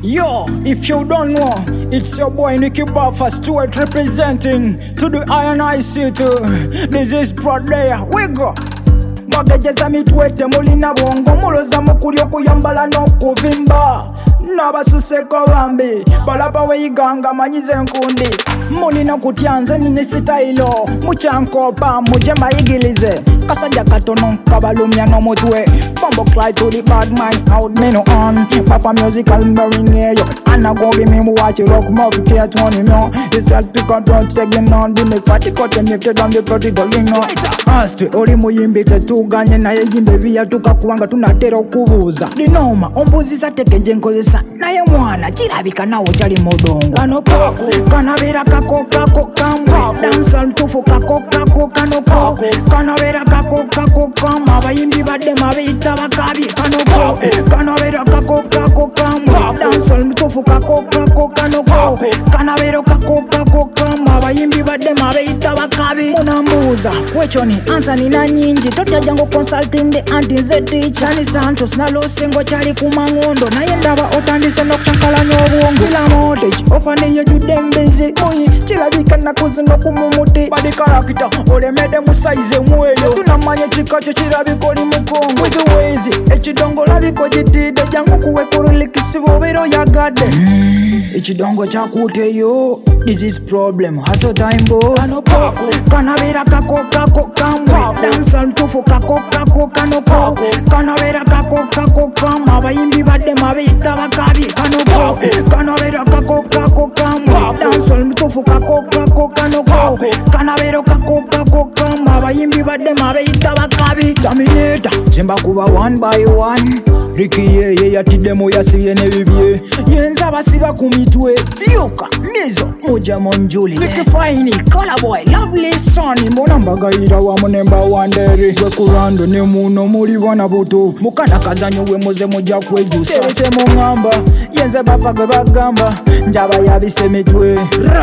Yo, if you don't know, it's your boy Nicky Buffer Stewart representing to the I City. This is Prodea. We go. Mwagejeza mitwete mulina bongo muloza mukuli okuyambala n'okuvimba n'abasuseko bambi balaba weyiganga manyize nkundi mulina kutya nze nine sitayilo mucyankopa muje mayigilize kasajja katono kabalumya n'omutwe Bombo Clyde to the bad mind out meno on Papa musical bearing yo Anna go give me watch rock movie care 20 no it's like to control taking on the practical and if you don't the practical no Astwe oli muyimbi tetuganye naye yimbe bya tukakuwanga tunatera okubuuza linoma ombuzisa tekenje nkozesa naye mwana kirabika nawo kyali modongo kano kako kanabera kako kamwe dansa ntufu kako kano kanabera kako kamwe abayimbi badde mabita bakabi kano kanabera kako kamwe dansa ntufu kako kano kanabera kako kamwe abayimbi badde mabita bakabi munambuza wechoni ansa nina nyingi totajango consulting the anti nze teacher ni Santos na losengo chali kumangondo naye ndaba otandise nokuchankalanya obwongo kila mortgage ofane yo judembeze oyi kirabika nakuzi nokumumuti badi karakita olemede musaize mweyo tunamanya chikacho kirabika oli mukongo wezi ekidongo labiko jitide jangu kuwekurulikisibo bero yagadde ekidongo kyakuteyo this is problem hustle time boss kanabera kako kamwe dansa ntufu kako kano kanabera kako kamwe abayimbi badde mabita bakabi kano kanabera kako kamwe dansa ntufu kako kano kanabera kako kamwe abayimbi badde mabita bakabi Terminator zemba kuba one by one Ricky ye yatidemo yasiye nebibye yenza basiba ku mitwe fyuka mizo muja monjuli Ricky Fine Color Boy Lovely Sonny mbona mbagayira wa munemba wandere kwe kurando ne muno muri bana buto mukana kazanyo we muze muja kwejusa terete mu ngamba yenze bapfa gwe bagamba njaba yabise mitwe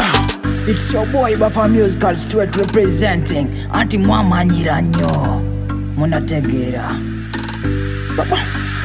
It's your boy Buffer Musical Stewart representing anti mwamanyira nnyo munategeera Baba